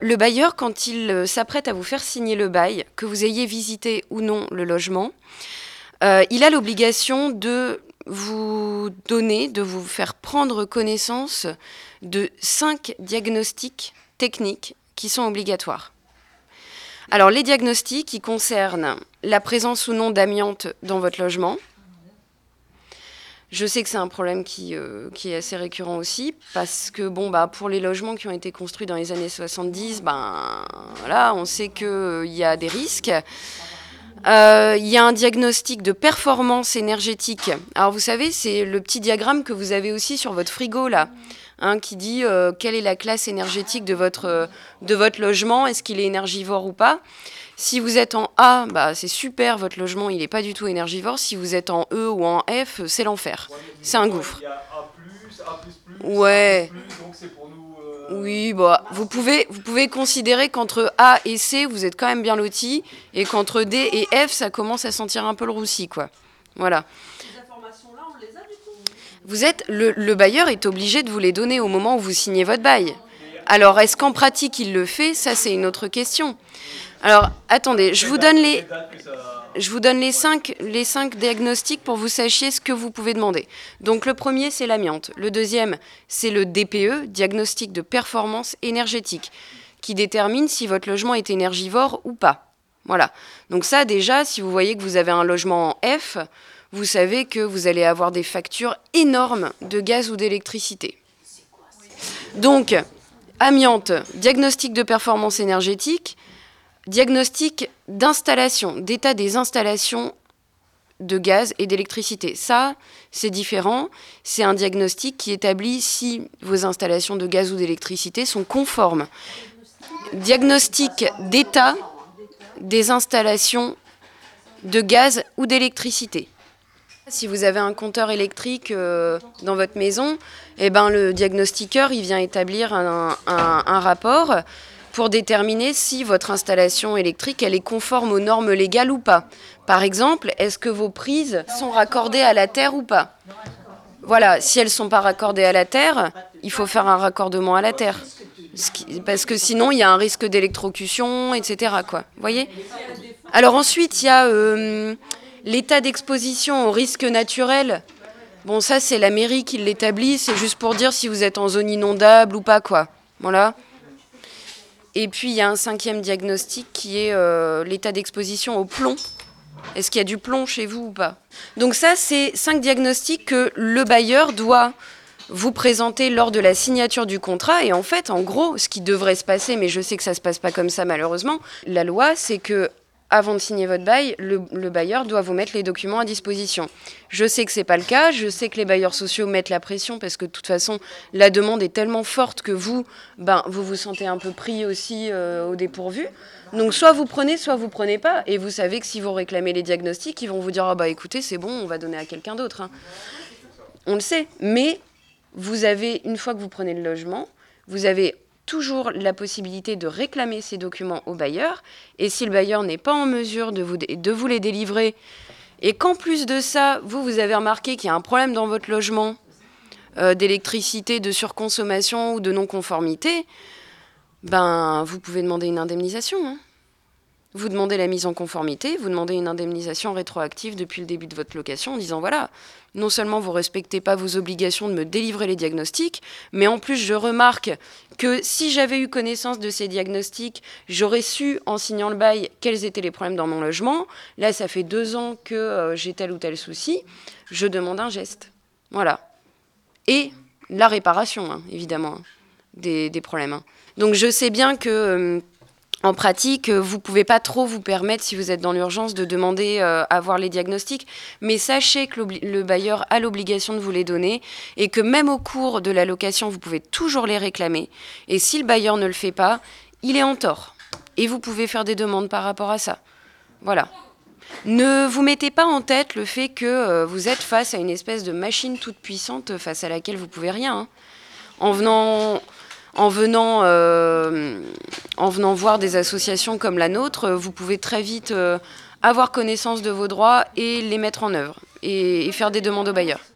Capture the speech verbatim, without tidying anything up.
Le bailleur, quand il euh, s'apprête à vous faire signer le bail, que vous ayez visité ou non le logement, euh, il a l'obligation de vous donner, de vous faire prendre connaissance de cinq diagnostics techniques qui sont obligatoires. Alors, les diagnostics qui concernent la présence ou non d'amiante dans votre logement. Je sais que c'est un problème qui, euh, qui est assez récurrent aussi, parce que bon, bah, pour les logements qui ont été construits dans les années soixante-dix, ben, voilà, on sait qu'il euh, y a des risques. Euh, Il y a un diagnostic de performance énergétique. Alors vous savez, c'est le petit diagramme que vous avez aussi sur votre frigo là, hein, qui dit euh, quelle est la classe énergétique de votre, euh, de votre logement, est-ce qu'il est énergivore ou pas. Si vous êtes en A, bah, c'est super, votre logement il n'est pas du tout énergivore. Si vous êtes en E ou en F, c'est l'enfer. Ouais, mais C'est des un fois, gouffre. il y a A plus, A plus plus, Ouais. A plus plus, donc c'est pour nous... euh, Oui, bah, vous pouvez, vous pouvez considérer qu'entre A et C, vous êtes quand même bien lotis, et qu'entre D et F, ça commence à sentir un peu le roussi, quoi. Voilà. Ces informations-là, on les a du coup? Vous êtes, le, le bailleur est obligé de vous les donner au moment où vous signez votre bail. Alors, est-ce qu'en pratique, il le fait? Ça, c'est une autre question. Alors, attendez, je vous donne les... quelle date que ça- Je vous donne les cinq, les cinq diagnostics pour que vous sachiez ce que vous pouvez demander. Donc le premier, c'est l'amiante. Le deuxième, c'est le D P E, diagnostic de performance énergétique, qui détermine si votre logement est énergivore ou pas. Voilà. Donc ça, déjà, si vous voyez que vous avez un logement en F, vous savez que vous allez avoir des factures énormes de gaz ou d'électricité. Donc, amiante, diagnostic de performance énergétique, diagnostic d'installation, d'état des installations de gaz et d'électricité. Ça, c'est différent. C'est un diagnostic qui établit si vos installations de gaz ou d'électricité sont conformes. Diagnostic d'état des installations de gaz ou d'électricité. Si vous avez un compteur électrique euh, dans votre maison, eh ben, le diagnostiqueur il vient établir un, un, un rapport pour déterminer si votre installation électrique elle est conforme aux normes légales ou pas. Par exemple, est-ce que vos prises sont raccordées à la terre ou pas? Voilà, si elles ne sont pas raccordées à la terre, il faut faire un raccordement à la terre. Parce que sinon, il y a un risque d'électrocution, et cetera. Quoi. Vous voyez? Alors ensuite, il y a euh, l'état d'exposition au risque naturel. Bon, ça, c'est la mairie qui l'établit. C'est juste pour dire si vous êtes en zone inondable ou pas, quoi. Voilà. Et puis, il y a un cinquième diagnostic qui est euh, l'état d'exposition au plomb. Est-ce qu'il y a du plomb chez vous ou pas? Donc ça, c'est cinq diagnostics que le bailleur doit vous présenter lors de la signature du contrat. Et en fait, en gros, ce qui devrait se passer, mais je sais que ça ne se passe pas comme ça malheureusement, la loi, c'est que avant de signer votre bail, le, le bailleur doit vous mettre les documents à disposition. Je sais que ce n'est pas le cas, je sais que les bailleurs sociaux mettent la pression parce que de toute façon, la demande est tellement forte que vous, ben, vous vous sentez un peu pris aussi euh, au dépourvu. Donc soit vous prenez, soit vous prenez pas. Et vous savez que si vous réclamez les diagnostics, ils vont vous dire ah bah écoutez, c'est bon, on va donner à quelqu'un d'autre. Hein. On le sait. Mais vous avez, une fois que vous prenez le logement, vous avez toujours la possibilité de réclamer ces documents au bailleur. Et si le bailleur n'est pas en mesure de vous, de vous les délivrer, et qu'en plus de ça, vous, vous avez remarqué qu'il y a un problème dans votre logement, euh, d'électricité, de surconsommation ou de non-conformité, ben, vous pouvez demander une indemnisation. Hein. Vous demandez la mise en conformité, vous demandez une indemnisation rétroactive depuis le début de votre location en disant voilà, non seulement vous ne respectez pas vos obligations de me délivrer les diagnostics, mais en plus je remarque que si j'avais eu connaissance de ces diagnostics, j'aurais su en signant le bail quels étaient les problèmes dans mon logement. Là, ça fait deux ans que euh, j'ai tel ou tel souci, je demande un geste. Voilà. Et la réparation, hein, évidemment, hein, des, des problèmes. Hein. Donc je sais bien que... Euh, En pratique, vous ne pouvez pas trop vous permettre, si vous êtes dans l'urgence, de demander euh, à voir les diagnostics. Mais sachez que le bailleur a l'obligation de vous les donner et que même au cours de la location, vous pouvez toujours les réclamer. Et si le bailleur ne le fait pas, il est en tort. Et vous pouvez faire des demandes par rapport à ça. Voilà. Ne vous mettez pas en tête le fait que euh, vous êtes face à une espèce de machine toute puissante face à laquelle vous ne pouvez rien. Hein. En venant... En venant, euh, en venant voir des associations comme la nôtre, vous pouvez très vite euh, avoir connaissance de vos droits et les mettre en œuvre et, et faire des demandes aux bailleurs.